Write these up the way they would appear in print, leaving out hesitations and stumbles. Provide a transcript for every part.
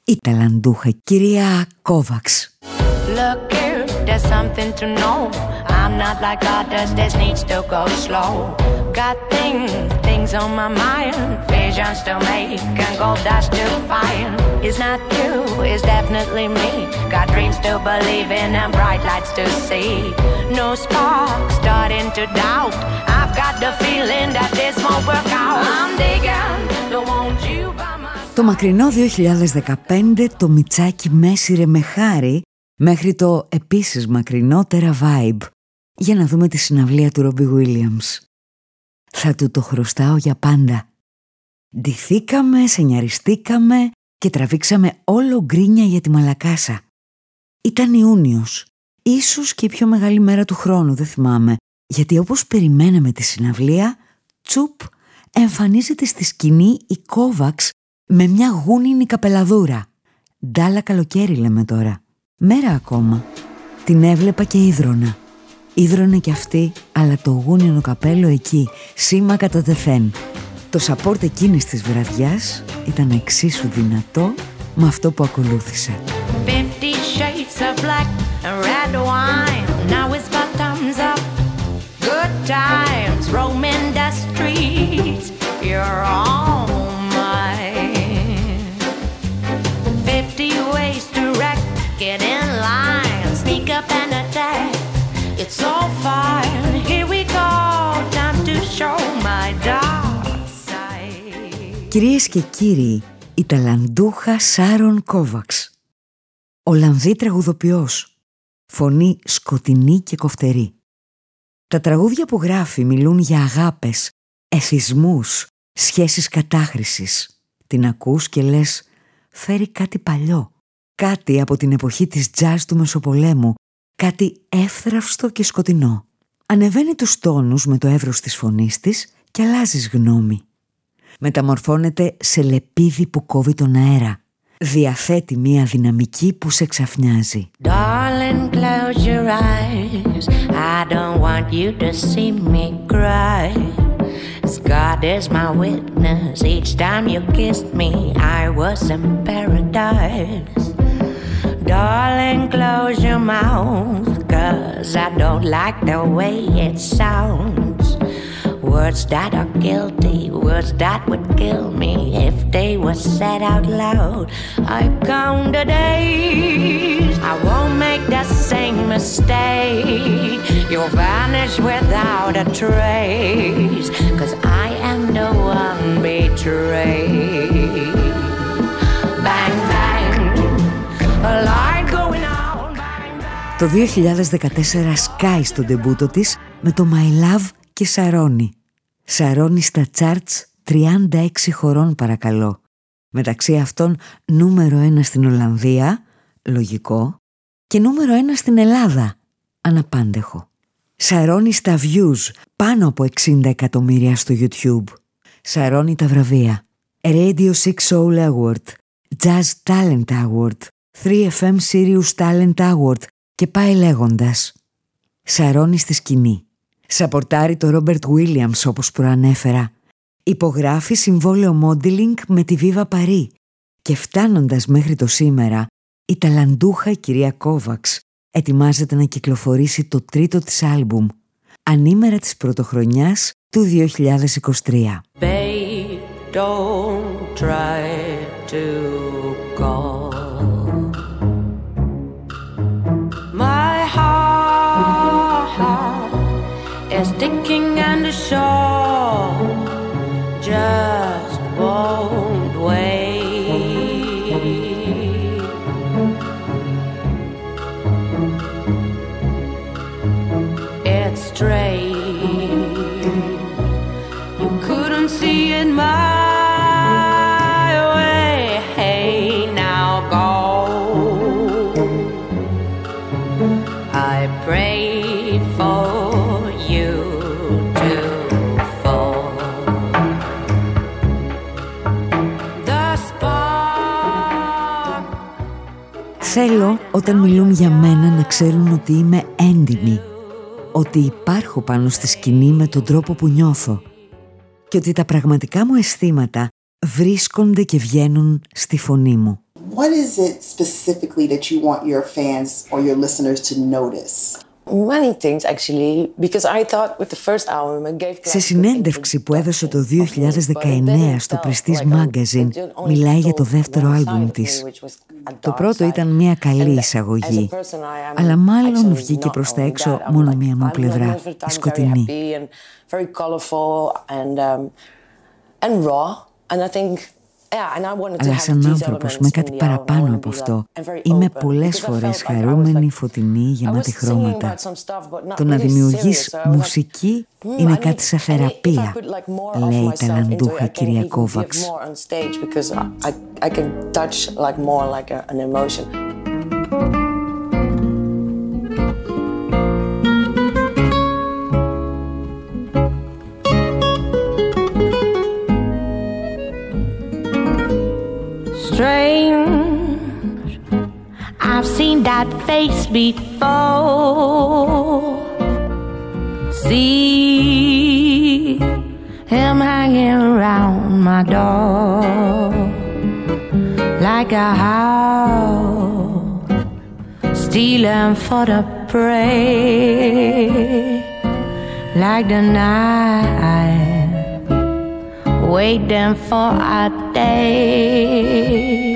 η ταλαντούχα κυρία Κόβαξ. Look here, there's something to know. I'm not like others, this needs to go slow. Got things on my mind. Visions to make and gold dust to find. It's not you, it's definitely me. Got dreams to believe in and bright lights to see. No spark, starting to doubt. I've got the feeling that this won't work out. I'm digging, don't want you by my side. Το μακρινό 2015 το Μιτσάκι μέσηρε με χάρη μέχρι το επίσης μακρινότερα Vibe για να δούμε τη συναυλία του Ρόμπι Γουίλιαμς. Θα του το χρωστάω για πάντα. Ντυθήκαμε, σενιαριστήκαμε και τραβήξαμε όλο γκρίνια για τη Μαλακάσα. Ήταν Ιούνιος, ίσως και η πιο μεγάλη μέρα του χρόνου, δεν θυμάμαι, γιατί όπως περιμέναμε τη συναυλία, τσουπ, εμφανίζεται στη σκηνή η Κόβαξ με μια γούνινη καπελαδούρα. Ντάλα καλοκαίρι λέμε τώρα. Μέρα ακόμα. Την έβλεπα και ίδρωνα. Ίδρωνε κι αυτή, αλλά το γούνινο καπέλο εκεί, σήμα κατά τεθέν. Το σαπόρτ εκείνης της βραδιάς ήταν εξίσου δυνατό με αυτό που ακολούθησε. 50 shades of black and red wine. Now it's bottoms up. Good times roaming the streets. You're all mine. 50 ways to wreck. Get in line. Sneak up and attack. It's all fine. Here we go. Time to show my dark side. Κυρίες και κύριοι, η ταλαντούχα Σάρον Κόβαξ. Ολλανδή τραγουδοποιός. Φωνή σκοτεινή και κοφτερή. Τα τραγούδια που γράφει μιλούν για αγάπες, εθισμούς, σχέσεις κατάχρησης. Την ακούς και λες, φέρει κάτι παλιό. Κάτι από την εποχή της τζάζ του Μεσοπολέμου. Κάτι εύθραυστο και σκοτεινό. Ανεβαίνει τους τόνους με το εύρος της φωνής της και αλλάζεις γνώμη. Μεταμορφώνεται σε λεπίδι που κόβει τον αέρα. Διαθέτει μια δυναμική που σε ξαφνιάζει. Darling, close your eyes. I don't want you to see me cry. As God is my witness, each time you kissed me, I was in paradise. Darling, close your mouth, 'cause I don't like the way it sounds. Words that are guilty, words that would kill me if they were said out loud. I count the days, I won't make the same mistake. You'll vanish without a trace, 'cause I am the one betrayed. Bang, bang, a light going out, bang, bang. Το 2014 σκάει στο ντεμπούτο της με το My Love και Σαρώνει. Σαρώνει στα charts 36 χωρών παρακαλώ. Μεταξύ αυτών νούμερο 1 στην Ολλανδία, λογικό, και νούμερο 1 στην Ελλάδα, αναπάντεχο. Σαρώνει στα views, πάνω από 60 εκατομμύρια στο YouTube. Σαρώνει τα βραβεία. Radio 6 Soul Award, Jazz Talent Award, 3FM Sirius Talent Award και πάει λέγοντας. Σαρώνει στη σκηνή. Σαπορτάρει το Ρόμπερτ Γουίλιαμς όπως προανέφερα. Υπογράφει συμβόλαιο modeling με τη Viva Paris. Και φτάνοντας μέχρι το σήμερα, η ταλαντούχα κυρία Κόβαξ ετοιμάζεται να κυκλοφορήσει το τρίτο της άλμπουμ, ανήμερα της πρωτοχρονιάς του 2023. Babe, don't try to call. My heart is sticking and the shore just won't wait. It's straight. You couldn't see it my way. Hey, now go. I prayed for you to fall. The spark. Θέλω όταν μιλούν για μένα να ξέρουν ότι είμαι έντιμη, ότι υπάρχω πάνω στη σκηνή με τον τρόπο που νιώθω και ότι τα πραγματικά μου αισθήματα βρίσκονται και βγαίνουν στη φωνή μου. What is it specifically that you want your fans or your listeners to notice? Many things actually, because I thought with the first album I gave. Σε συνέντευξη που έδωσε το 2019 στο Prestige Magazine, μιλάει για το δεύτερο άλμπουμ της. Το πρώτο ήταν μια καλή εισαγωγή, αλλά μάλλον βγήκε προς τα έξω μόνο μία μου πλευρά, η σκοτεινή. Αλλά σαν άνθρωπος με κάτι παραπάνω από αυτό, είμαι πολλές φορές χαρούμενη, φωτεινή, γεμάτη χρώματα. Το να δημιουργείς μουσική είναι κάτι σαν θεραπεία, λέει η ταλαντούχα κυρία Κόβαξ. Strange, I've seen that face before. See him hanging around my door like a house stealing for the prey, like the night waiting for a day.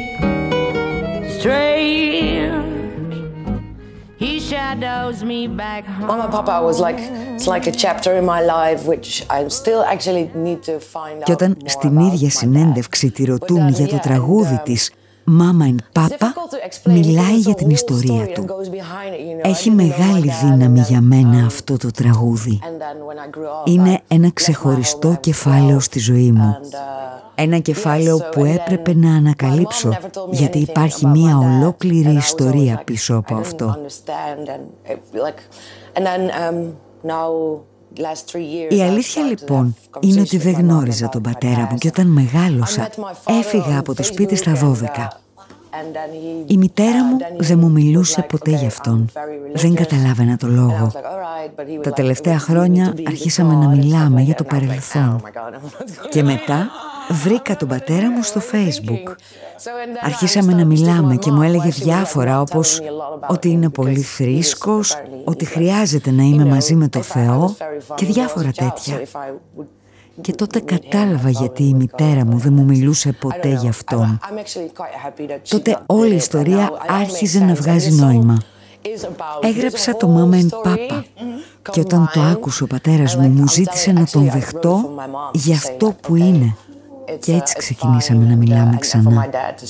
Strange, he shadows me back home. Mama Papa was like, it's like a chapter in my life which I still actually need to find out. Και όταν στην ίδια συνέντευξη τη ρωτούν για το τραγούδι της Mama and Papa, μιλάει για την ιστορία του. Έχει μεγάλη δύναμη για μένα αυτό το τραγούδι. Είναι ένα ξεχωριστό κεφάλαιο στη ζωή μου. Ένα κεφάλαιο που έπρεπε να ανακαλύψω, γιατί υπάρχει μια ολόκληρη ιστορία πίσω από αυτό. Η αλήθεια λοιπόν είναι ότι δεν γνώριζα τον πατέρα μου και όταν μεγάλωσα έφυγα από το σπίτι στα 12. Η μητέρα μου δεν μου μιλούσε ποτέ γι' αυτόν. Δεν καταλάβαινα το λόγο. Τα τελευταία χρόνια αρχίσαμε να μιλάμε για το παρελθόν. Και μετά βρήκα τον πατέρα μου στο Facebook. Αρχίσαμε να μιλάμε και μου έλεγε διάφορα όπως ότι είναι πολύ θρήσκος, ότι χρειάζεται να είμαι μαζί με το Θεό και διάφορα τέτοια. Και τότε κατάλαβα γιατί η μητέρα μου δεν μου μιλούσε ποτέ γι' αυτόν. Τότε όλη η ιστορία άρχιζε να βγάζει νόημα. Έγραψα το Mama and Papa και όταν το άκουσε ο πατέρας μου ζήτησε να τον δεχτώ για αυτό που είναι. Και έτσι ξεκινήσαμε να μιλάμε ξανά.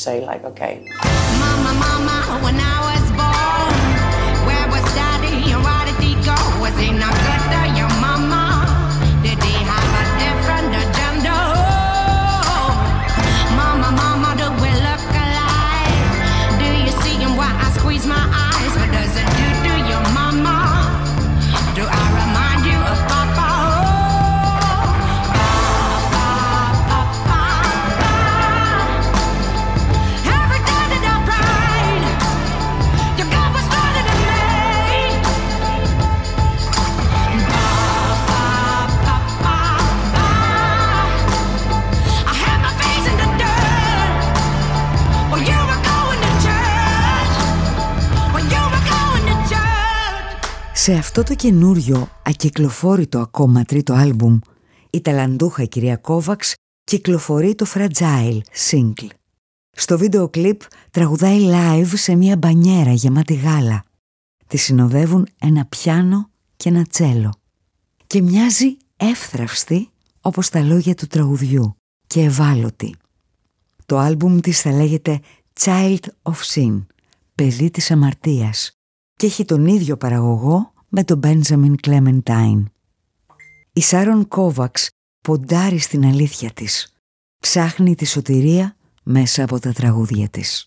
Σε αυτό το καινούριο, ακυκλοφόρητο ακόμα τρίτο άλμπουμ, η ταλαντούχα κυρία Κόβαξ κυκλοφορεί το Fragile single. Στο βίντεο κλιπ τραγουδάει live σε μια μπανιέρα γεμάτη γάλα. Τη συνοδεύουν ένα πιάνο και ένα τσέλο. Και μοιάζει εύθραυστη όπως τα λόγια του τραγουδιού και ευάλωτη. Το άλμπουμ της θα λέγεται Child of Sin, παιδί της αμαρτίας, και έχει τον ίδιο παραγωγό με τον Benjamin Clementine. Η Sharon Kovacs ποντάρει στην αλήθεια της. Ψάχνει τη σωτηρία μέσα από τα τραγούδια της.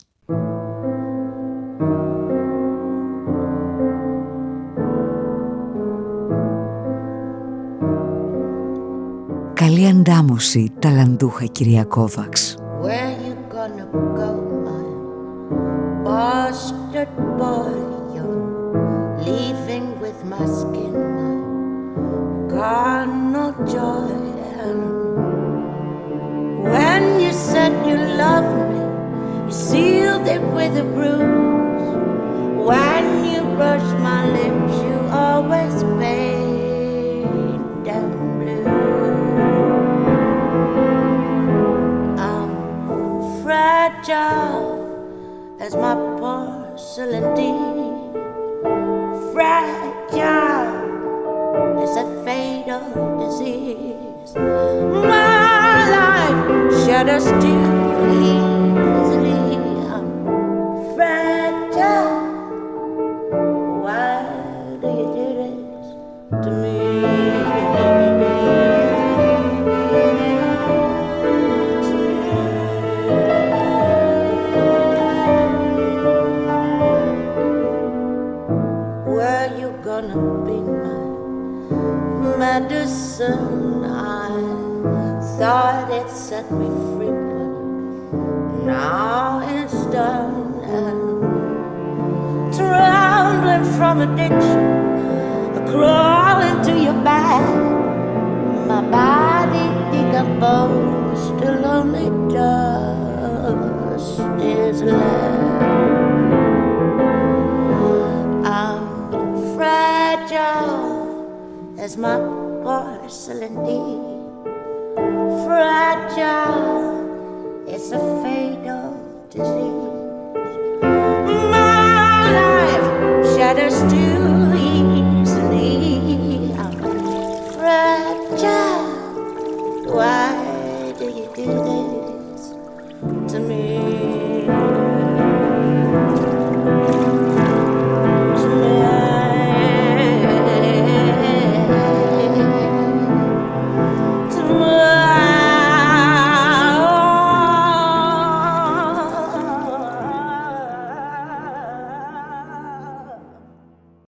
Καλή αντάμωση, ταλαντούχα κυρία Kovacs. Where you gonna go, my bastard boy? You're leaving with my skin, my carnal joy. And when you said you loved me, You sealed it with a bruise. When you brush my lips, you always paint them blue. I'm fragile as my porcelain deed. Fragile as a fatal disease. My life shatters too easily. I'm fragile. Why do you do this to me? Were you gonna be my medicine? I thought it set me free, but now it's done. And trembling from addiction, I crawl into your bag. My body decomposed till only dust is left. I'm fragile as my porcelain deed. Fragile, it's a fatal disease. My life shatters too